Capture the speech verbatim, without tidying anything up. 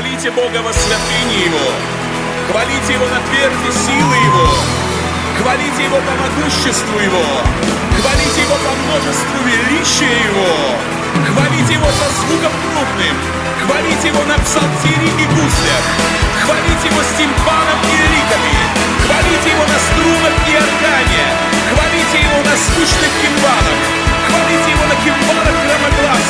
Хвалите Бога во святыне Его. Хвалите Его на тверди силы Его. Хвалите Его по могуществу Его. Хвалите Его по множеству величия Его. Хвалите Его со звуком трубным. Хвалите Его на псалтире и гуслях. Хвалите Его с тимпаном и ликами. Хвалите Его на струнах и органе. Хвалите Его на звучных кимвалах. Хвалите Его на кимвалах громогласных.